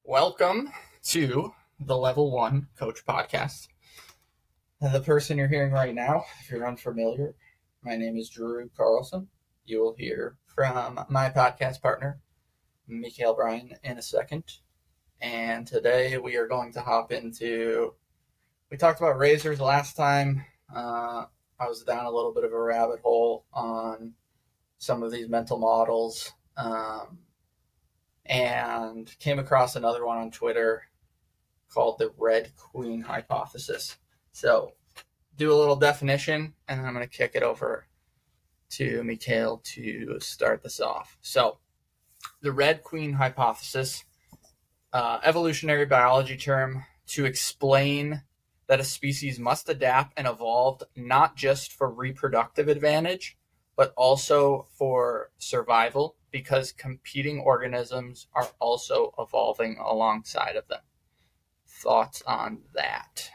Welcome to the Level 1 Coach Podcast. The person you're hearing right now, if you're unfamiliar, my name is Drew Carlson. You will hear from my podcast partner, Mikhail Bryan, in a second. And today we are going to hop into, we talked about razors last time. I was down a little bit of a rabbit hole on some of these mental models. And came across another one on Twitter called the Red Queen Hypothesis. So, do a little definition, and I'm going to kick it over to Mikhail to start this off. So, the Red Queen Hypothesis, evolutionary biology term to explain that a species must adapt and evolve not just for reproductive advantage, but also for survival, because competing organisms are also evolving alongside of them. Thoughts on that?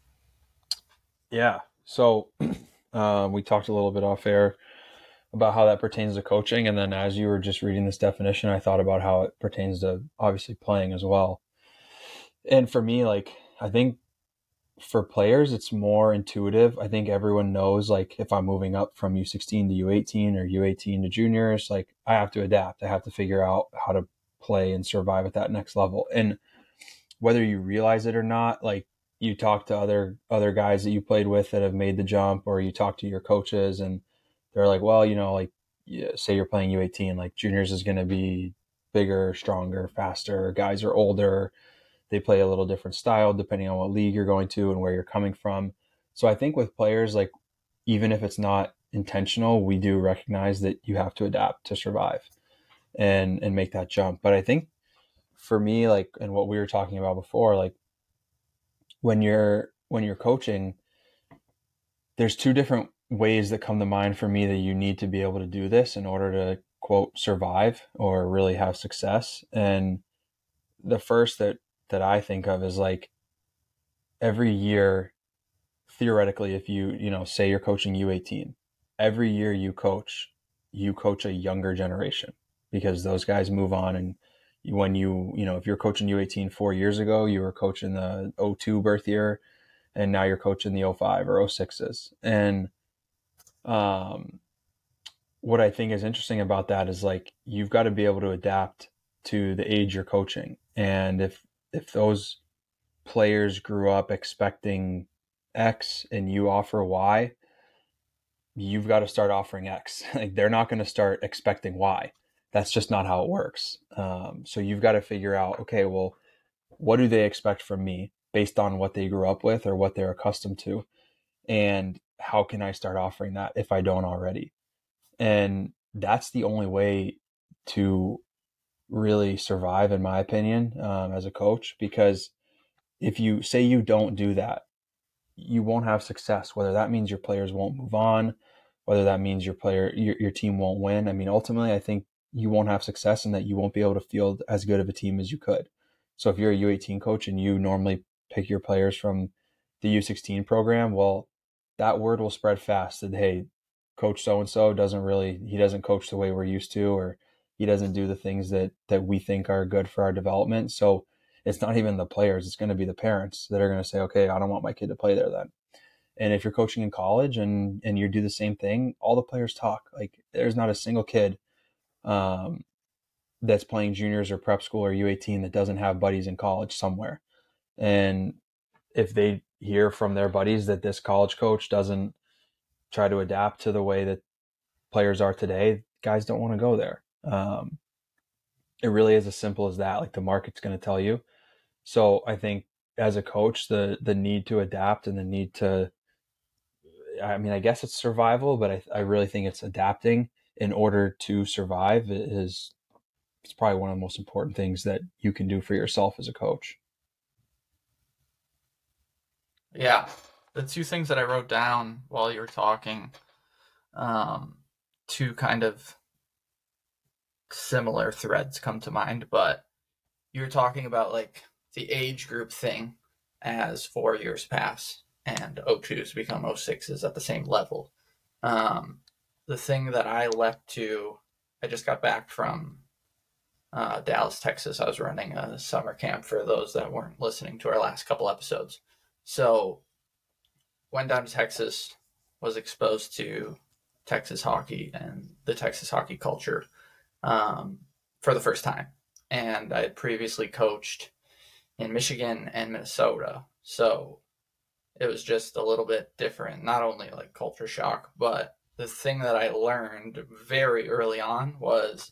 Yeah. So we talked a little bit off air about how that pertains to coaching. And then as you were just reading this definition, I thought about how it pertains to obviously playing as well. And for me, I think for players, it's more intuitive. I think everyone knows, if I'm moving up from U16 to U18 or U18 to juniors, I have to adapt. I have to figure out how to play and survive at that next level. And whether you realize it or not, you talk to other guys that you played with that have made the jump, or you talk to your coaches and they're like, well, say you're playing U18, juniors is going to be bigger, stronger, faster. Guys are older. They play a little different style depending on what league you're going to and where you're coming from. So I think with players, even if it's not intentional, we do recognize that you have to adapt to survive and make that jump. But I think for me, and what we were talking about before, when you're coaching, there's two different ways that come to mind for me that you need to be able to do this in order to, quote, survive or really have success. And the first that I think of is every year, theoretically, if you say you're coaching U18, every year you coach a younger generation, because those guys move on. And when if you're coaching U18 4 years ago, you were coaching the 02 birth year, and now you're coaching the 05 or 06s. And what I think is interesting about that is you've got to be able to adapt to the age you're coaching. And if those players grew up expecting X and you offer Y, you've got to start offering X. They're not going to start expecting Y. That's just not how it works. So you've got to figure out, okay, well, what do they expect from me based on what they grew up with or what they're accustomed to? And how can I start offering that if I don't already? And that's the only way to really survive, in my opinion, as a coach, because if you say you don't do that, you won't have success, whether that means your players won't move on, whether that means your team won't win. I mean, ultimately, I think you won't have success and that you won't be able to field as good of a team as you could. So if you're a U18 coach and you normally pick your players from the U16 program, well, that word will spread fast that, hey, coach so-and-so doesn't coach the way we're used to, or he doesn't do the things that we think are good for our development. So it's not even the players, it's going to be the parents that are going to say, okay, I don't want my kid to play there then. And if you're coaching in college and you do the same thing, all the players talk. There's not a single kid that's playing juniors or prep school or U18 that doesn't have buddies in college somewhere. And if they hear from their buddies that this college coach doesn't try to adapt to the way that players are today, guys don't want to go there. It really is as simple as that. The market's going to tell you. So I think as a coach, the need to adapt and the need to, I guess it's survival, but I really think it's adapting in order to survive it's probably one of the most important things that you can do for yourself as a coach. Yeah, the two things that I wrote down while you were talking, two kind of similar threads come to mind, but you were talking about the age group thing as 4 years pass and O2s become O6s at the same level. The thing that I leapt to, I just got back from Dallas, Texas. I was running a summer camp for those that weren't listening to our last couple episodes. So went down to Texas, was exposed to Texas hockey and the Texas hockey culture for the first time. And I had previously coached in Michigan and Minnesota. So it was just a little bit different, not only like culture shock, but the thing that I learned very early on was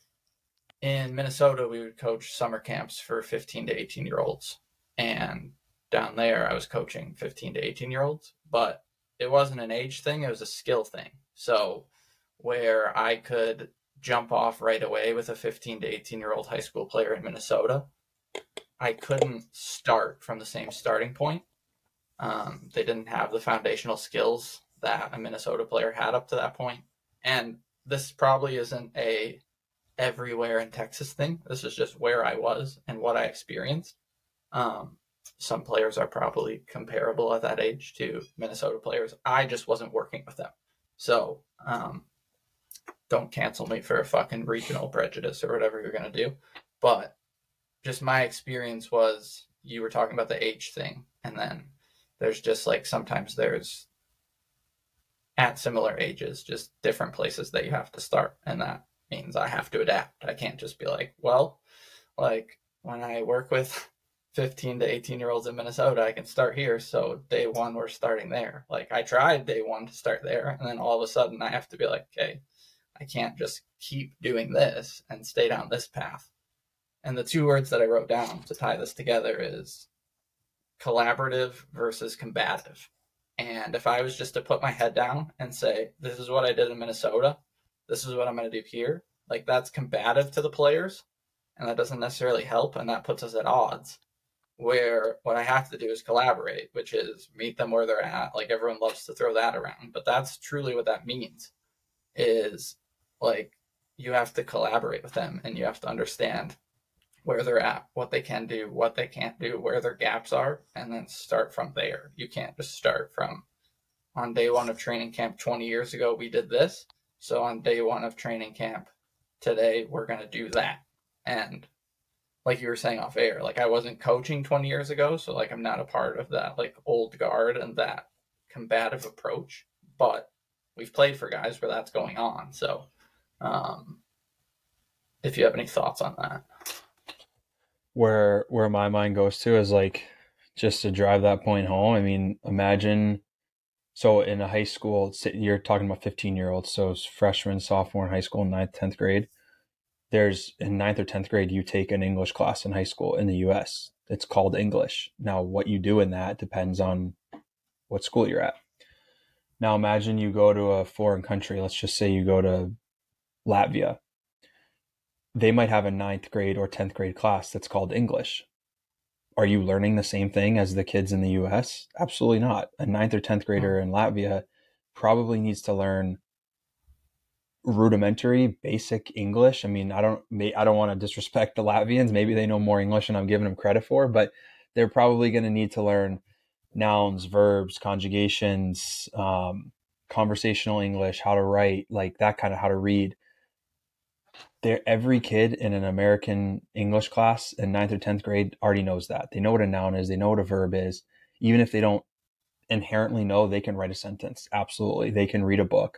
in Minnesota, we would coach summer camps for 15 to 18-year-olds. And down there, I was coaching 15 to 18-year-olds, but it wasn't an age thing, it was a skill thing. So where I could jump off right away with a 15 to 18-year-old high school player in Minnesota, I couldn't start from the same starting point. They didn't have the foundational skills that a Minnesota player had up to that point. And this probably isn't a everywhere in Texas thing. This is just where I was and what I experienced. Some players are probably comparable at that age to Minnesota players. I just wasn't working with them. So don't cancel me for a fucking regional prejudice or whatever you're going to do. But just my experience was you were talking about the age thing. And then there's just like sometimes there's at similar ages, just different places that you have to start. And that means I have to adapt. I can't just be like, well, like when I work with 15 to 18-year-olds in Minnesota, I can start here. So day one, we're starting there. Like I tried day one to start there. And then all of a sudden I have to be like, okay, I can't just keep doing this and stay down this path. And the two words that I wrote down to tie this together is collaborative versus combative. And if I was just to put my head down and say, this is what I did in Minnesota, this is what I'm going to do here, like that's combative to the players, and that doesn't necessarily help, and that puts us at odds. Where what I have to do is collaborate, which is meet them where they're at. Like everyone loves to throw that around, but that's truly what that means is like you have to collaborate with them and you have to understand where they're at, what they can do, what they can't do, where their gaps are, and then start from there. You can't just start from on day one of training camp 20 years ago, we did this. So on day one of training camp today, we're going to do that. And like you were saying off air, like I wasn't coaching 20 years ago. So like I'm not a part of that like old guard and that combative approach, but we've played for guys where that's going on. So if you have any thoughts on that. Where my mind goes to is like just to drive that point home. I mean, imagine so in a high school, you're talking about 15-year-olds, so it's freshman, sophomore in high school, 9th, 10th grade. There's in 9th or 10th grade, you take an English class in high school in the US. It's called English. Now, what you do in that depends on what school you're at. Now, imagine you go to a foreign country. Let's just say you go to Latvia. They might have a 9th grade or 10th grade class that's called English. Are you learning the same thing as the kids in the US? Absolutely not. A 9th or 10th grader in Latvia probably needs to learn rudimentary, basic English. I mean, I don't want to disrespect the Latvians. Maybe they know more English than I'm giving them credit for, but they're probably going to need to learn nouns, verbs, conjugations, conversational English, how to write, like that kind of how to read. Every kid in an American English class in 9th or 10th grade already knows that. They know what a noun is. They know what a verb is. Even if they don't inherently know, they can write a sentence. Absolutely. They can read a book.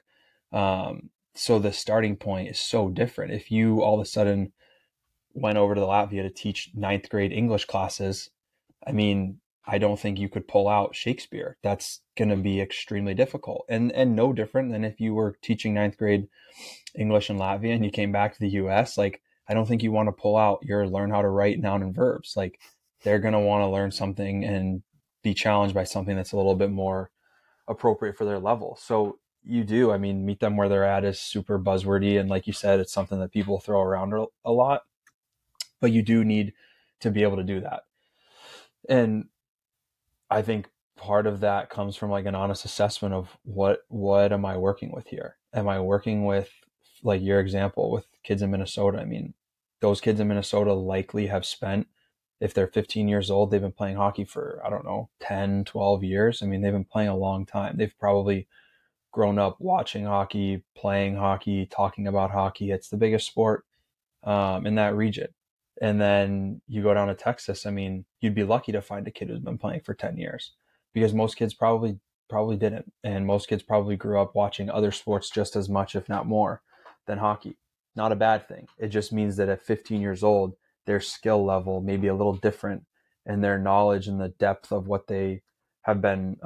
So the starting point is so different. If you all of a sudden went over to Latvia to teach 9th grade English classes, I mean, I don't think you could pull out Shakespeare. That's going to be extremely difficult and no different than if you were teaching 9th grade English in Latvia and you came back to the US. Like, I don't think you want to pull out your learn how to write noun and verbs. Like, they're going to want to learn something and be challenged by something that's a little bit more appropriate for their level. So you do, I mean, meet them where they're at is super buzzwordy. And like you said, it's something that people throw around a lot, but you do need to be able to do that. And I think part of that comes from like an honest assessment of what am I working with here? Am I working with, like your example with kids in Minnesota? I mean, those kids in Minnesota likely have spent, if they're 15 years old, they've been playing hockey for, I don't know, 10, 12 years. I mean, they've been playing a long time. They've probably grown up watching hockey, playing hockey, talking about hockey. It's the biggest sport in that region. And then you go down to Texas. I mean, you'd be lucky to find a kid who's been playing for 10 years because most kids probably didn't. And most kids probably grew up watching other sports just as much, if not more, than hockey. Not a bad thing. It just means that at 15 years old, their skill level may be a little different, and their knowledge and the depth of what they have been,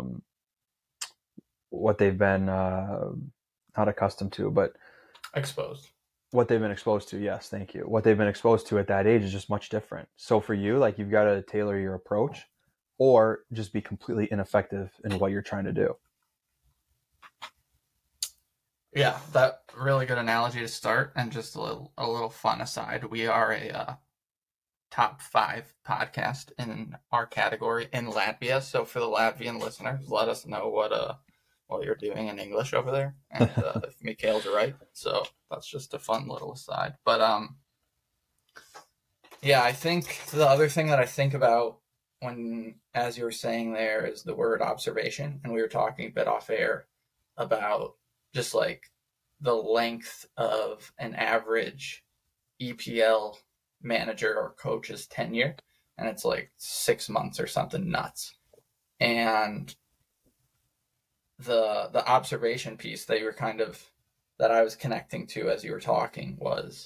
what they've been not accustomed to, but Exposed. what they've been exposed to. Yes, thank you. What they've been exposed to at that age is just much different. So for you, like, you've got to tailor your approach or just be completely ineffective in what you're trying to do. Yeah, that really good analogy to start. And just a little fun aside, we are a top 5 podcast in our category in Latvia. So for the Latvian listeners, let us know what you're doing in English over there, and if Mikhail's right. So that's just a fun little aside. But yeah, I think the other thing that I think about when, as you were saying there, is the word observation, and we were talking a bit off air about just like the length of an average EPL manager or coach's tenure, and it's like 6 months or something nuts. And the observation piece that you were that I was connecting to as you were talking was,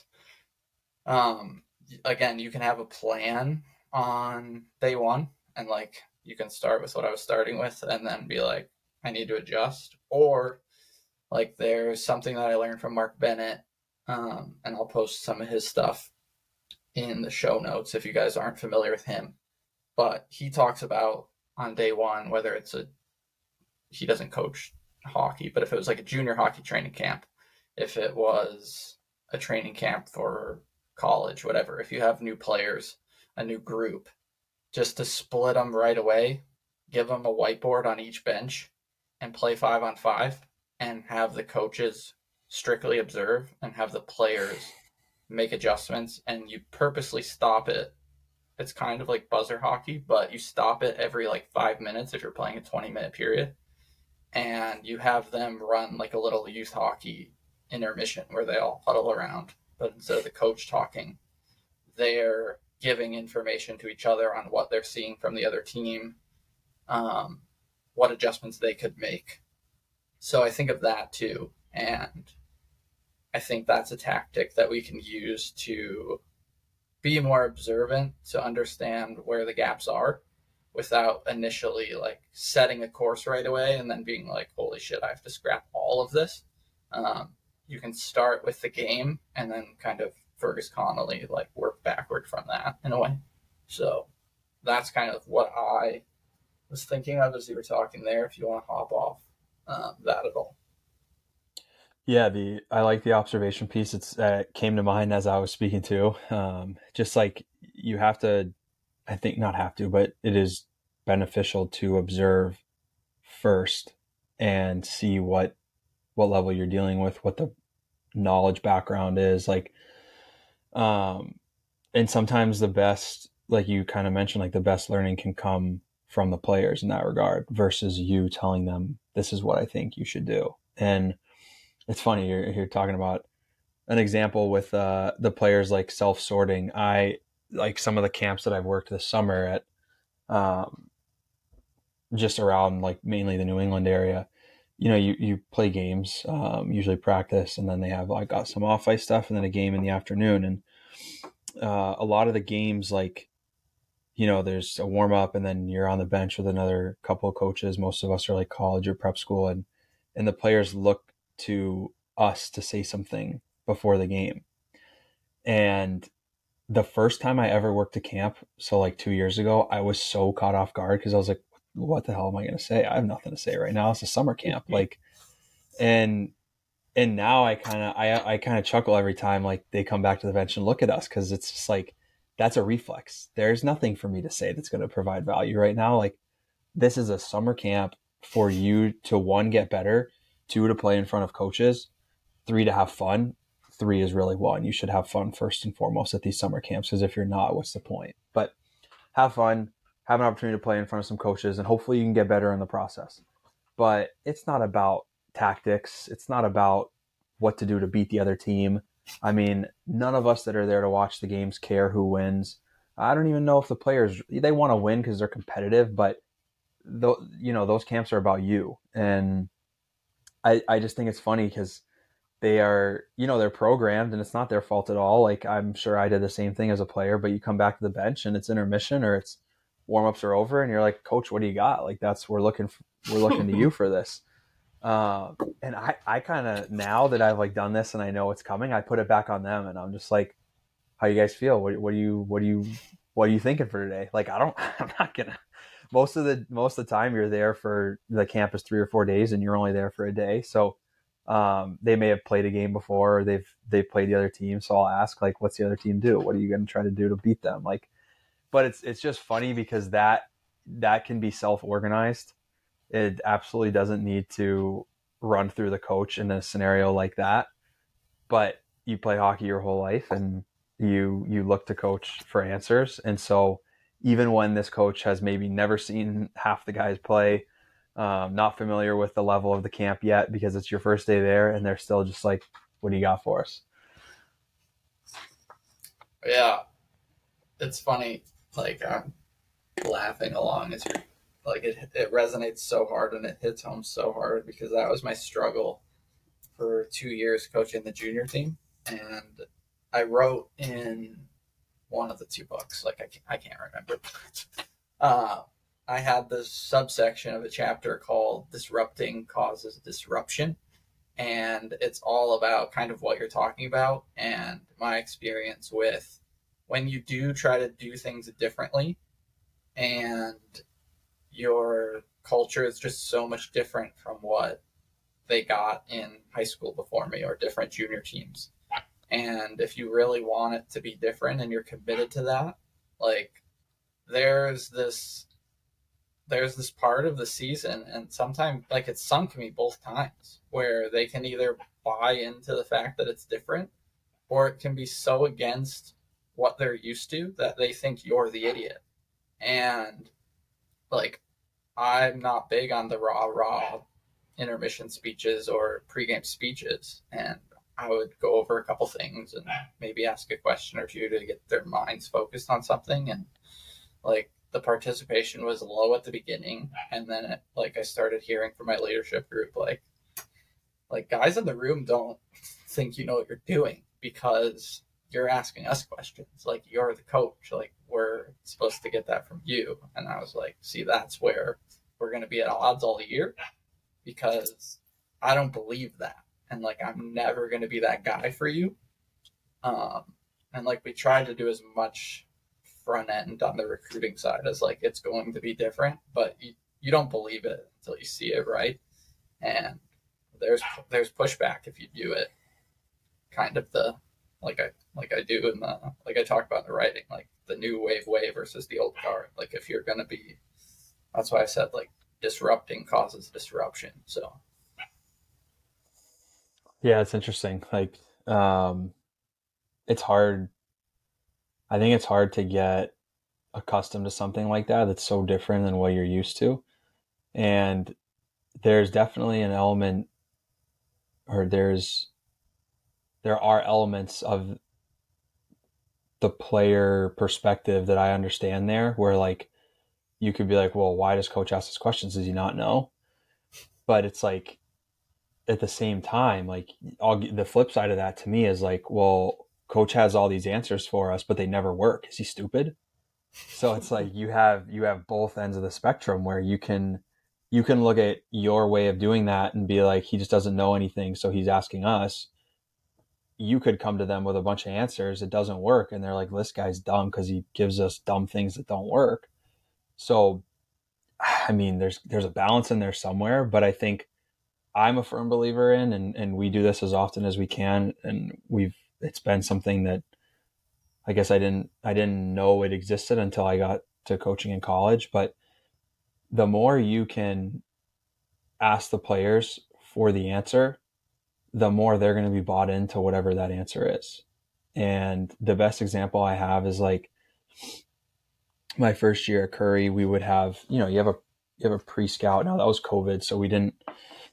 again, you can have a plan on day one, and like you can start with what I was starting with and then be like, I need to adjust. Or like there's something that I learned from Mark Bennett, and I'll post some of his stuff in the show notes if you guys aren't familiar with him. But he talks about on day one, whether it's he doesn't coach hockey, but if it was like a junior hockey training camp, if it was a training camp for college, whatever, if you have new players, a new group, just to split them right away, give them a whiteboard on each bench and play 5-on-5, and have the coaches strictly observe and have the players make adjustments, and you purposely stop it. It's kind of like buzzer hockey, but you stop it every like 5 minutes if you're playing a 20-minute period, and you have them run like a little youth hockey intermission where they all huddle around, but instead of the coach talking, they're giving information to each other on what they're seeing from the other team, what adjustments they could make. So I think of that too, and I think that's a tactic that we can use to be more observant, to understand where the gaps are without initially like setting a course right away and then being like, holy shit, I have to scrap all of this. You can start with the game and then kind of Fergus Connolly, like work backward from that in a way. So that's kind of what I was thinking of as you were talking there, if you want to hop off that at all. Yeah, I like the observation piece. It came to mind as I was speaking to. Just like you have to, I think not have to, but it is beneficial to observe first and see what level you're dealing with, what the knowledge background is like. And sometimes the best, like you kind of mentioned, like the best learning can come from the players in that regard versus you telling them, this is what I think you should do. And it's funny, you're talking about an example with the players like self-sorting. I like some of the camps that I've worked this summer at, just around like mainly the New England area. You know, you play games, usually practice, and then they have like got some off ice stuff, and then a game in the afternoon. And a lot of the games, like, you know, there's a warm up, and then you're on the bench with another couple of coaches. Most of us are like college or prep school, and the players look to us to say something before the game. And the first time I ever worked a camp, so like 2 years ago, I was so caught off guard because I was like, what the hell am I going to say? I have nothing to say right now. It's a summer camp. Like, and now I kind of chuckle every time like they come back to the bench and look at us, because it's just like, that's a reflex. There's nothing for me to say that's going to provide value right now. Like, this is a summer camp for you to, 1, get better, 2, to play in front of coaches, 3, to have fun. 3 is really 1. You should have fun first and foremost at these summer camps, because if you're not, what's the point? But have fun, have an opportunity to play in front of some coaches, and hopefully you can get better in the process. But it's not about tactics. It's not about what to do to beat the other team. I mean, none of us that are there to watch the games care who wins. I don't even know if the players, they want to win because they're competitive, but those camps are about you. And I just think it's funny because they are, they're programmed and it's not their fault at all. Like, I'm sure I did the same thing as a player, but you come back to the bench and it's intermission or it's warm-ups are over and you're like, coach, what do you got? Like, we're looking to you for this. And I kind of, now that I've like done this and I know it's coming, I put it back on them and I'm just like, how you guys feel? What are you thinking for today? Like, I'm not gonna, most of the time you're there for the camp is 3 or 4 days and you're only there for a day. So, they may have played a game before or they've played the other team. So I'll ask like, what's the other team do? What are you going to try to do to beat them? Like, but it's just funny because that can be self-organized. It absolutely doesn't need to run through the coach in a scenario like that. But you play hockey your whole life and you look to coach for answers. And so even when this coach has maybe never seen half the guys play, not familiar with the level of the camp yet because it's your first day there and they're still just like, what do you got for us? Yeah, it's funny. Like, I'm laughing along as you're like, it resonates so hard and it hits home so hard because that was my struggle for 2 years coaching the junior team. And I wrote in one of the two books, like I can't remember. uh, I had this subsection of a chapter called Disrupting Causes Disruption. And it's all about kind of what you're talking about and my experience with when you do try to do things differently and your culture is just so much different from what they got in high school before me or different junior teams. And if you really want it to be different and you're committed to that, like there's this there's this part of the season and sometimes like it's sunk me both times where they can either buy into the fact that it's different or it can be so against what they're used to that they think you're the idiot. And like I'm not big on the raw intermission speeches or pregame speeches, and I would go over a couple things and maybe ask a question or two to get their minds focused on something. And like the participation was low at the beginning, and then like I started hearing from my leadership group, like guys in the room don't think you know what you're doing because you're asking us questions. Like you're the coach. Like we're supposed to get that from you. And I was like, see, that's where we're going to be at odds all year because I don't believe that. And like, I'm never going to be that guy for you. Um, and like, we tried to do as much front end on the recruiting side as like, it's going to be different, but you don't believe it until you see it, right? And there's pushback if you do it kind of the like I do in the like I talk about in the writing, like the new wave way versus the old guard. Like if you're gonna be, that's why I said like disrupting causes disruption. So Yeah, it's interesting. Like, it's hard. I think it's hard to get accustomed to something like that that's so different than what you're used to. And there's definitely an element, or there are elements of the player perspective that I understand there, where like you could be like, well, why does coach ask these questions? Does he not know? But it's like at the same time, like the flip side of that to me is like, well, coach has all these answers for us, but they never work. Is he stupid? So it's like you have both ends of the spectrum where you can look at your way of doing that and be like, he just doesn't know anything, so he's asking us. You could come to them with a bunch of answers. It doesn't work, and they're like, this guy's dumb because he gives us dumb things that don't work. So, I mean, there's a balance in there somewhere, but I think I'm a firm believer in, and we do this as often as we can, and it's been something that I guess I didn't know it existed until I got to coaching in college. But the more you can ask the players for the answer, the more they're going to be bought into whatever that answer is. And the best example I have is like my first year at Curry, we would have, you have a pre-scout. Now that was COVID, so we didn't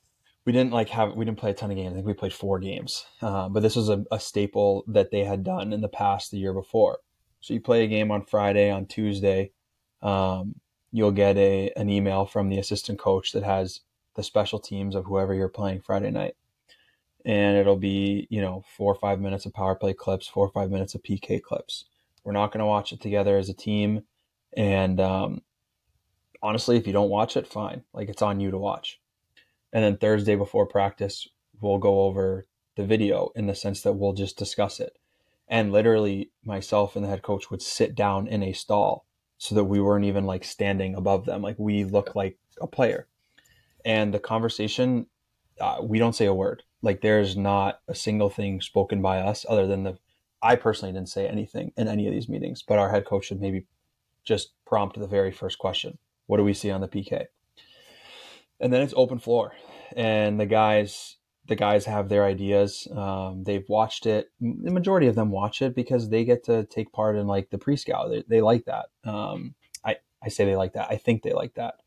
we didn't play a ton of games. I think we played 4 games. But this was a staple that they had done in the past the year before. So you play a game on Friday, on Tuesday, you'll get an email from the assistant coach that has the special teams of whoever you're playing Friday night. And it'll be, 4 or 5 minutes of power play clips, 4 or 5 minutes of PK clips. We're not going to watch it together as a team. And honestly, if you don't watch it, fine. Like, it's on you to watch. And then Thursday before practice, we'll go over the video in the sense that we'll just discuss it. And literally myself and the head coach would sit down in a stall so that we weren't even like standing above them. Like, we look like a player. And the conversation, we don't say a word. Like, there's not a single thing spoken by us other than I personally didn't say anything in any of these meetings, but our head coach should maybe just prompt the very first question. What do we see on the PK? And then it's open floor, and the guys have their ideas. They've watched it. The majority of them watch it because they get to take part in like the pre-scout. They like that. I say they like that. I think they like that.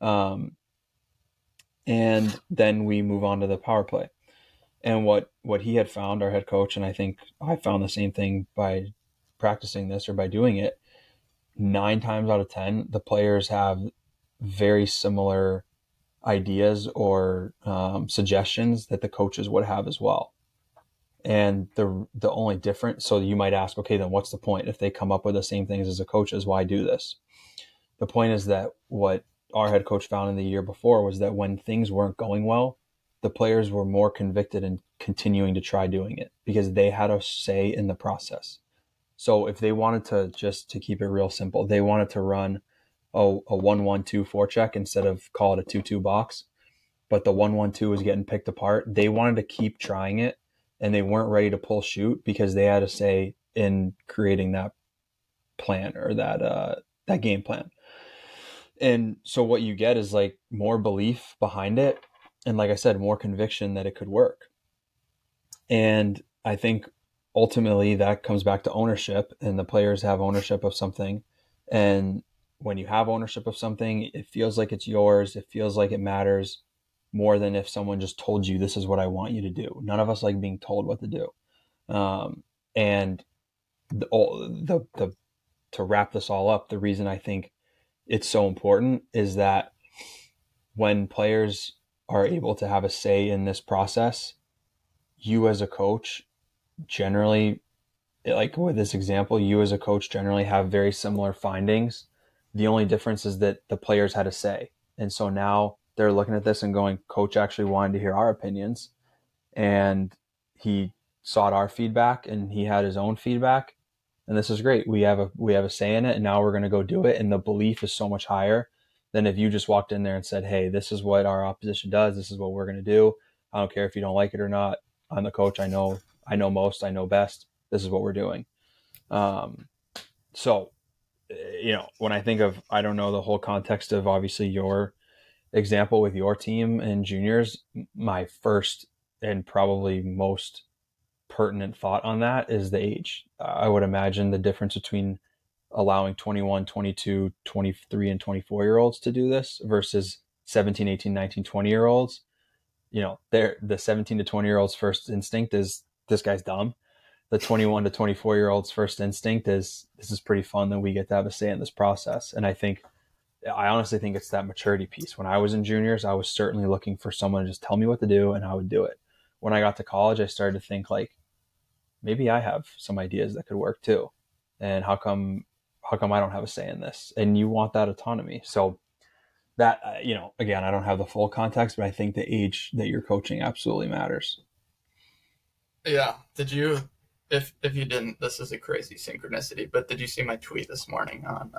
And then we move on to the power play. And what he had found, our head coach, and I think I found the same thing by practicing this or by doing it, 9 times out of 10, the players have very similar ideas or suggestions that the coaches would have as well. And the only difference, so you might ask, okay, then what's the point? If they come up with the same things as the coaches, why do this? The point is that what our head coach found in the year before was that when things weren't going well, the players were more convicted in continuing to try doing it because they had a say in the process. So if they wanted to, just to keep it real simple, they wanted to run a 1-1-2 forecheck instead of call it a 2-2 box, but the 1-1-2 was getting picked apart. They wanted to keep trying it, and they weren't ready to pull shoot because they had a say in creating that plan or that game plan. And so what you get is like more belief behind it, and like I said, more conviction that it could work. And I think ultimately that comes back to ownership, and the players have ownership of something. And when you have ownership of something, it feels like it's yours. It feels like it matters more than if someone just told you, this is what I want you to do. None of us like being told what to do. And to wrap this all up, the reason I think it's so important is that when players are able to have a say in this process, you as a coach generally, like with this example, you as a coach generally have very similar findings. The only difference is that the players had a say. And so now they're looking at this and going, coach actually wanted to hear our opinions, and he sought our feedback and he had his own feedback. And this is great. We have a say in it, and now we're going to go do it. And the belief is so much higher than if you just walked in there and said, hey, this is what our opposition does. This is what we're going to do. I don't care if you don't like it or not. I'm the coach. I know most, I know best. This is what we're doing. So, when I think of, I don't know the whole context of obviously your example with your team and juniors, my first and probably most pertinent thought on that is the age. I would imagine the difference between allowing 21, 22, 23, and 24-year-olds to do this versus 17, 18, 19, 20-year-olds. The 17 to 20-year-olds first instinct is, this guy's dumb. The 21 to 24-year-olds first instinct is, this is pretty fun that we get to have a say in this process. And I honestly think it's that maturity piece. When I was in juniors, I was certainly looking for someone to just tell me what to do, and I would do it. When I got to college, I started to think like, maybe I have some ideas that could work too. And how come I don't have a say in this? And you want that autonomy. So that, again, I don't have the full context, but I think the age that you're coaching absolutely matters. Yeah. Did you, if you didn't, this is a crazy synchronicity, but did you see my tweet this morning on,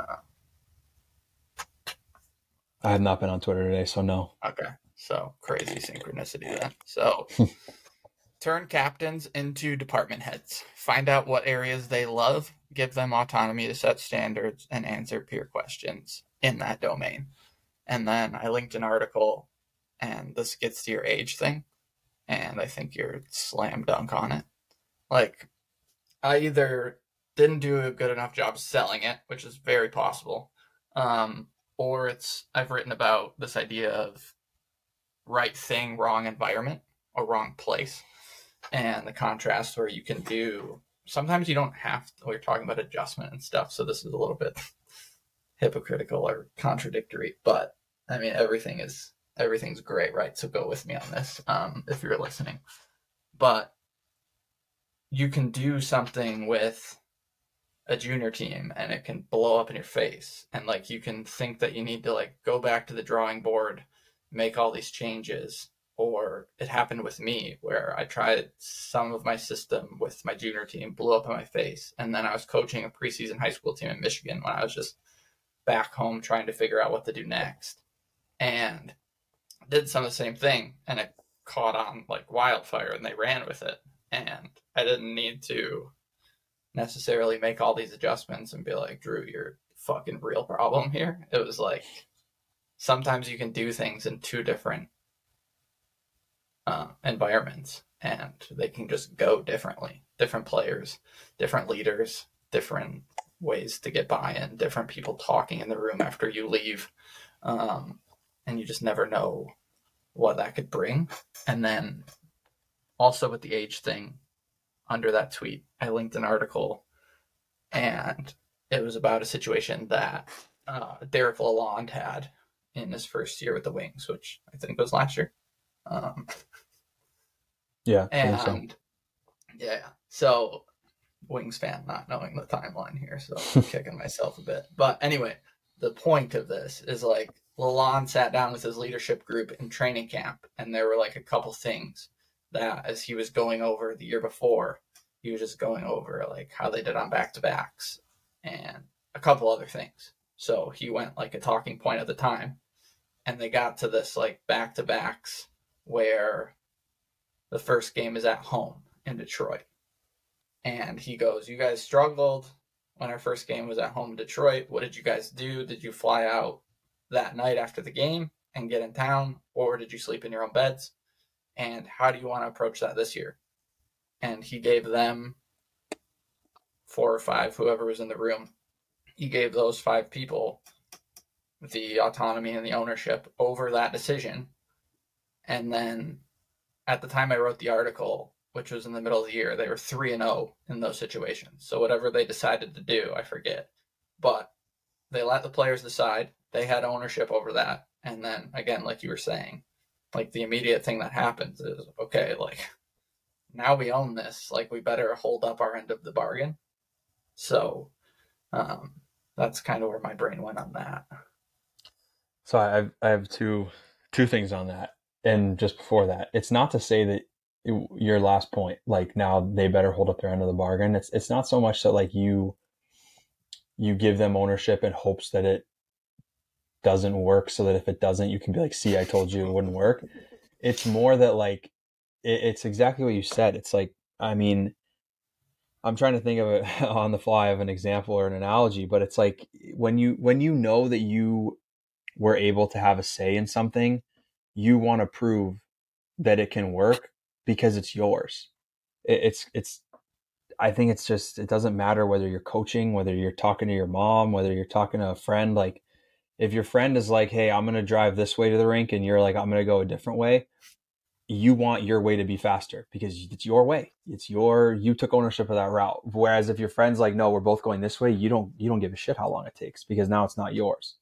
I have not been on Twitter today, so no. Okay. So crazy synchronicity then. So turn captains into department heads. Find out what areas they love, give them autonomy to set standards, and answer peer questions in that domain. And then I linked an article, and this gets to your age thing, and I think you're slam dunk on it. Like, I either didn't do a good enough job selling it, which is very possible, or I've written about this idea of right thing, wrong environment, or wrong place. And the contrast where you can do, sometimes you don't have to, we're talking about adjustment and stuff, so this is a little bit hypocritical or contradictory, but I mean, everything's great, right? So go with me on this, if you're listening. But you can do something with a junior team and it can blow up in your face, and like you can think that you need to like go back to the drawing board, make all these changes. Or it happened with me where I tried some of my system with my junior team, blew up in my face, and then I was coaching a preseason high school team in Michigan when I was just back home trying to figure out what to do next, and did some of the same thing, and it caught on like wildfire and they ran with it, and I didn't need to necessarily make all these adjustments and be like, Drew, you're fucking real problem here. It was like sometimes you can do things in two different environments and they can just go differently. Different players, different leaders, different ways to get buy-in, different people talking in the room after you leave, and you just never know what that could bring. And then also with the age thing, under that tweet I linked an article, and it was about a situation that Derek Lalonde had in his first year with the Wings, which I think was last year. Yeah, I think and so. yeah, so Wings fan not knowing the timeline here, so I'm kicking myself a bit. But anyway, the point of this is like Lalonde sat down with his leadership group in training camp, and there were like a couple things that as he was going over the year before, he was just going over like how they did on back-to-backs and a couple other things. So he went like a talking point at the time, and they got to this like back-to-backs where the first game is at home in Detroit. And he goes, you guys struggled when our first game was at home in Detroit. What did you guys do? Did you fly out that night after the game and get in town, or did you sleep in your own beds? And how do you want to approach that this year? And he gave them 4 or 5, whoever was in the room, he gave those 5 people the autonomy and the ownership over that decision. And then at the time I wrote the article, which was in the middle of the year, they were 3-0 in those situations. So whatever they decided to do, I forget. But they let the players decide. They had ownership over that. And then, again, like you were saying, like the immediate thing that happens is, okay, like now we own this. Like we better hold up our end of the bargain. So that's kind of where my brain went on that. So I have two things on that. And just before that, it's not to say that your last point, like now they better hold up their end of the bargain. It's not so much that like you give them ownership in hopes that it doesn't work, so that if it doesn't, you can be like, see, I told you it wouldn't work. It's more that like it's exactly what you said. It's like, I mean, I'm trying to think of it on the fly of an example or an analogy, but it's like when you know that you were able to have a say in something, you want to prove that it can work because it's yours. It's I think it's just, it doesn't matter whether you're coaching, whether you're talking to your mom, whether you're talking to a friend. Like if your friend is like, hey, I'm going to drive this way to the rink, and you're like, I'm going to go a different way, you want your way to be faster because it's your way. You took ownership of that route. Whereas if your friend's like, no, we're both going this way, you don't give a shit how long it takes because now it's not yours.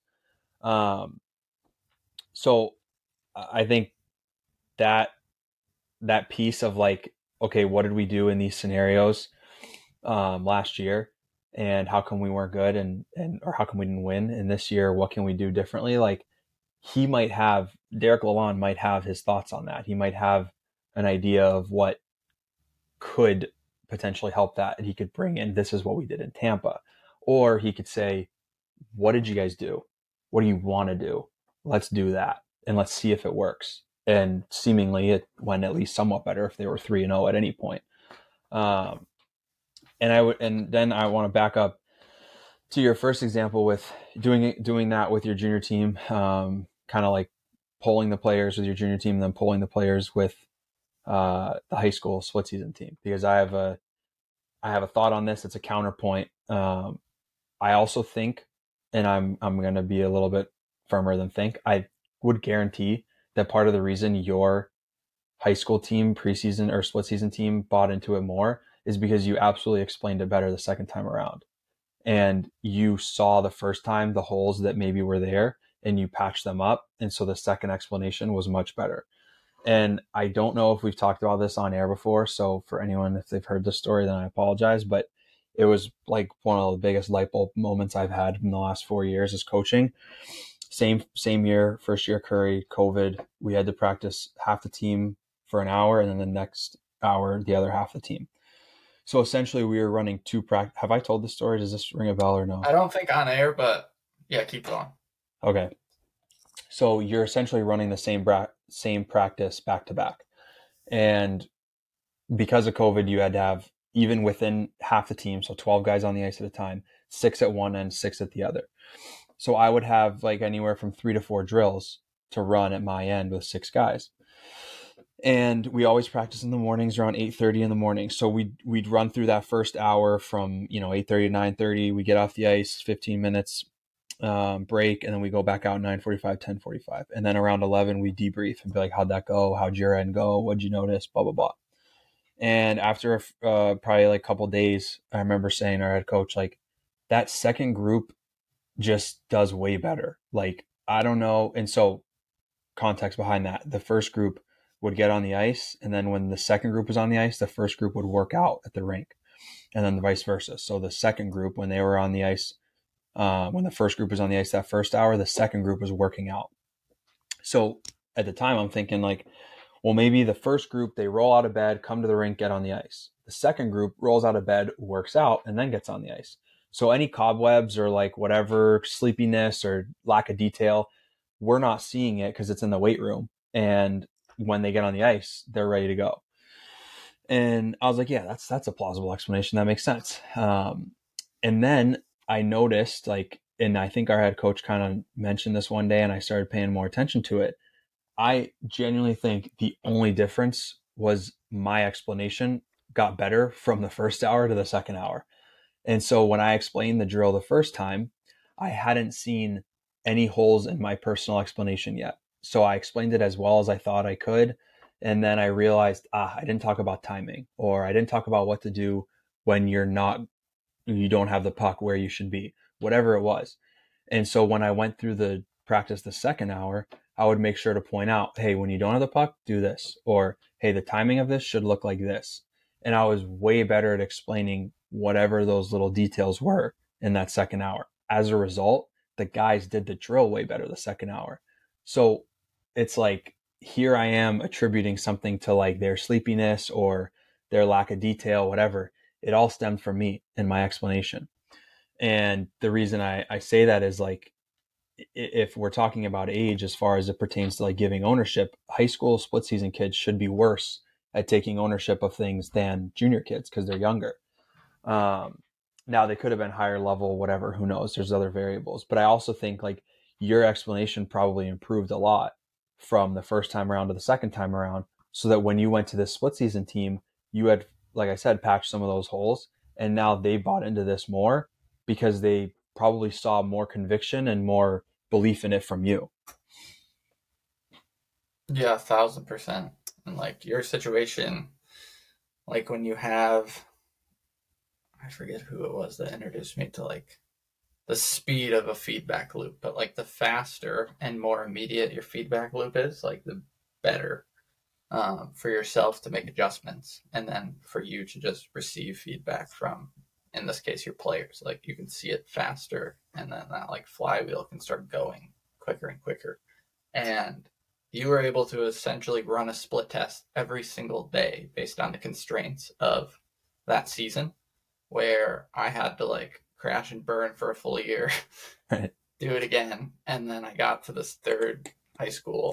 So I think that piece of like, okay, what did we do in these scenarios last year, and how come we weren't good, and or how come we didn't win? And this year, what can we do differently? Like Derek Lalonde might have his thoughts on that. He might have an idea of what could potentially help that, and he could bring in, this is what we did in Tampa. Or he could say, what did you guys do? What do you want to do? Let's do that, and let's see if it works. And seemingly it went at least somewhat better if they were 3-0 at any point. And then I want to back up to your first example with doing that with your junior team, kind of like polling the players with your junior team, and then polling the players with the high school split season team. Because I have a thought on this. It's a counterpoint. I also think, and I'm going to be a little bit firmer than think, I would guarantee that part of the reason your high school team, preseason or split season team bought into it more is because you absolutely explained it better the second time around. And you saw the first time the holes that maybe were there and you patched them up. And so the second explanation was much better. And I don't know if we've talked about this on air before. So for anyone, if they've heard this story, then I apologize. But it was like one of the biggest light bulb moments I've had in the last 4 years as coaching. Same year, first year Curry, COVID, we had to practice half the team for an hour and then the next hour, the other half of the team. So essentially we were running two practice. Have I told this story? Does this ring a bell or no? I don't think on air, but yeah, keep going. Okay. So you're essentially running the same practice back to back. And because of COVID, you had to have, even within half the team, so 12 guys on the ice at a time, 6 at one end, 6 at the other. So I would have like anywhere from 3 to 4 drills to run at my end with 6 guys. And we always practice in the mornings around 8:30 in the morning. So we'd run through that first hour from 8:30 to 9:30. We get off the ice, 15 minutes break, and then we go back out 9:45, 10:45, and then around 11 we debrief and be like, how'd that go? How'd your end go? What'd you notice? Blah blah blah. And after probably like a couple days, I remember saying to our head coach, like, that second group just does way better. Like, I don't know. And so context behind that, the first group would get on the ice, and then when the second group was on the ice, the first group would work out at the rink, and then the vice versa. So the second group, when they were on the ice, when the first group was on the ice that first hour, the second group was working out. So at the time, I'm thinking like, well, maybe the first group, they roll out of bed, come to the rink, get on the ice. The second group rolls out of bed, works out, and then gets on the ice. So any cobwebs or like whatever sleepiness or lack of detail, we're not seeing it because it's in the weight room. And when they get on the ice, they're ready to go. And I was like, yeah, that's a plausible explanation. That makes sense. And then I noticed, like, and I think our head coach kind of mentioned this one day, and I started paying more attention to it. I genuinely think the only difference was my explanation got better from the first hour to the second hour. And so when I explained the drill the first time, I hadn't seen any holes in my personal explanation yet. So I explained it as well as I thought I could. And then I realized, I didn't talk about timing, or I didn't talk about what to do when you don't have the puck where you should be, whatever it was. And so when I went through the practice the second hour, I would make sure to point out, hey, when you don't have the puck, do this. Or, hey, the timing of this should look like this. And I was way better at explaining whatever those little details were in that second hour. As a result, the guys did the drill way better the second hour. So it's like, here I am attributing something to like their sleepiness or their lack of detail, whatever. It all stemmed from me and my explanation. And the reason I say that is like, if we're talking about age as far as it pertains to like giving ownership, high school split season kids should be worse at taking ownership of things than junior kids because they're younger. Now they could have been higher level, whatever, who knows? There's other variables. But I also think like your explanation probably improved a lot from the first time around to the second time around, so that when you went to this split season team, you had, like I said, patched some of those holes, and now they bought into this more because they probably saw more conviction and more belief in it from you. Yeah, 1,000%. And like your situation, like when you have, I forget who it was that introduced me to like the speed of a feedback loop, but like the faster and more immediate your feedback loop is, like the better for yourself to make adjustments, and then for you to just receive feedback from, in this case, your players. Like you can see it faster, and then that like flywheel can start going quicker and quicker. And you were able to essentially run a split test every single day based on the constraints of that season, where I had to like crash and burn for a full year, Right. do it again, and then I got to this third high school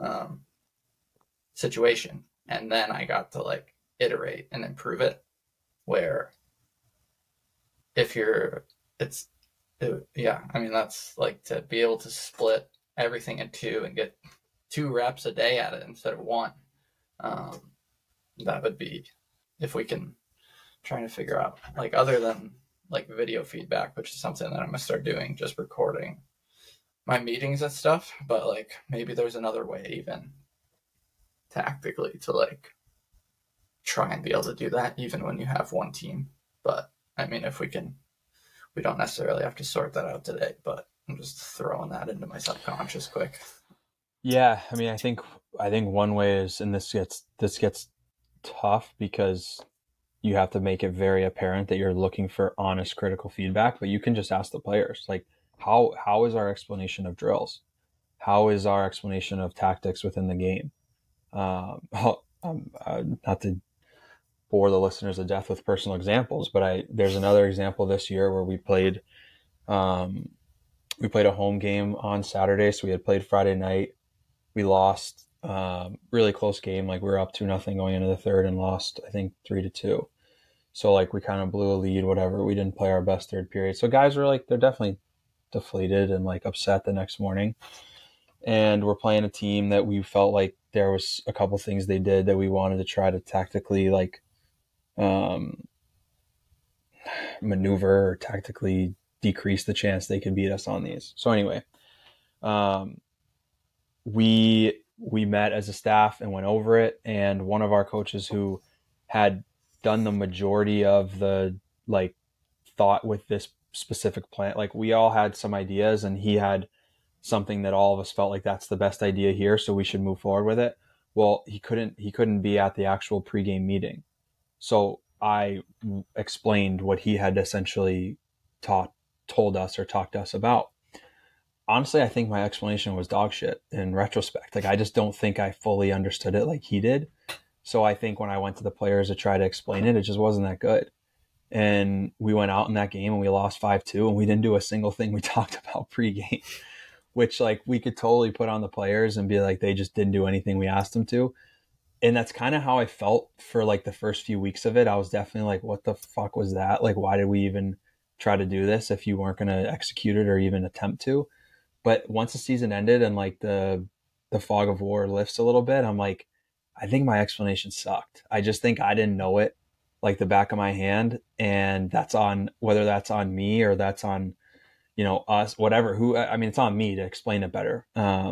situation, and then I got to like iterate and improve it. Where if you're, yeah, I mean that's like to be able to split everything in two and get 2 reps a day at it instead of 1. That would be, if we can, trying to figure out like other than like video feedback, which is something that I'm gonna start doing, just recording my meetings and stuff, but like maybe there's another way even tactically to like try and be able to do that even when you have one team. But I mean, if we don't necessarily have to sort that out today, but I'm just throwing that into my subconscious quick. Yeah, I mean, I think one way is, and this gets tough because you have to make it very apparent that you're looking for honest, critical feedback. But you can just ask the players, like, how is our explanation of drills? How is our explanation of tactics within the game? Not to bore the listeners to death with personal examples, but there's another example this year where we played a home game on Saturday, so we had played Friday night. We lost, really close game. Like, we were up 2-0 going into the third and lost, I think, 3-2. So like we kind of blew a lead, whatever. We didn't play our best third period. So guys were like, they're definitely deflated and like upset the next morning. And we're playing a team that we felt like there was a couple things they did that we wanted to try to tactically like maneuver or tactically decrease the chance they could beat us on these. So anyway, we met as a staff and went over it. And one of our coaches who had done the majority of the like thought with this specific plan, like we all had some ideas and he had something that all of us felt like that's the best idea here, so we should move forward with it. Well, he couldn't be at the actual pregame meeting. So I explained what he had essentially told us or talked to us about. Honestly, I think my explanation was dog shit in retrospect. Like, I just don't think I fully understood it like he did. So I think when I went to the players to try to explain it, it just wasn't that good. And we went out in that game and we lost 5-2 and we didn't do a single thing we talked about pregame, which like we could totally put on the players and be like, they just didn't do anything we asked them to. And that's kind of how I felt for like the first few weeks of it. I was definitely like, what the fuck was that? Like, why did we even try to do this if you weren't going to execute it or even attempt to? But once the season ended and like the fog of war lifts a little bit, I'm like, I think my explanation sucked. I just think I didn't know it like the back of my hand. And that's on, whether that's on me or that's on, us, whatever, I mean, it's on me to explain it better.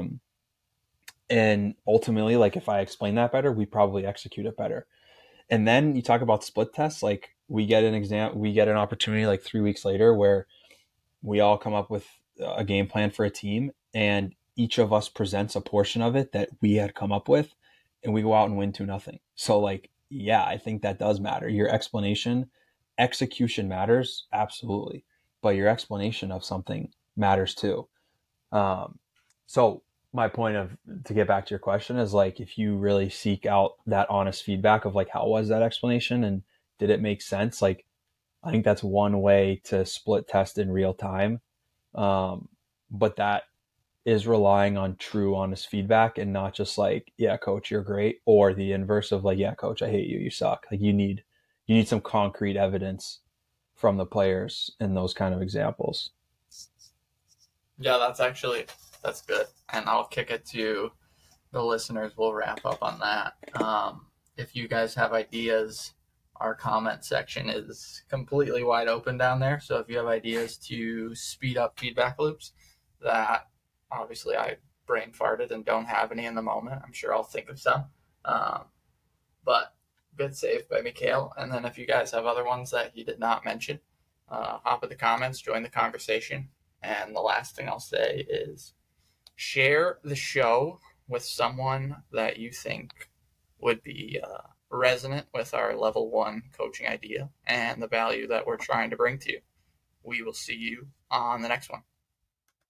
And ultimately, like if I explain that better, we probably execute it better. And then you talk about split tests, like we get an opportunity like 3 weeks later where we all come up with a game plan for a team and each of us presents a portion of it that we had come up with and we go out and win 2-0. So like, yeah, I think that does matter. Your execution matters. Absolutely. But your explanation of something matters too. So my point to get back to your question is like, if you really seek out that honest feedback of like, how was that explanation and did it make sense? Like, I think that's one way to split test in real time. But that is relying on true, honest feedback and not just like, yeah, coach, you're great. Or the inverse of like, yeah, coach, I hate you. You suck. Like you need some concrete evidence from the players in those kind of examples. Yeah, that's good. And I'll kick it to the listeners. We'll wrap up on that. If you guys have ideas, our comment section is completely wide open down there. So if you have ideas to speed up feedback loops that obviously I brain farted and don't have any in the moment, I'm sure I'll think of some. But good save by Mikhail. And then if you guys have other ones that he did not mention, hop in the comments, join the conversation. And the last thing I'll say is share the show with someone that you think would be resonant with our level 1 coaching idea and the value that we're trying to bring to you. We will see you on the next one.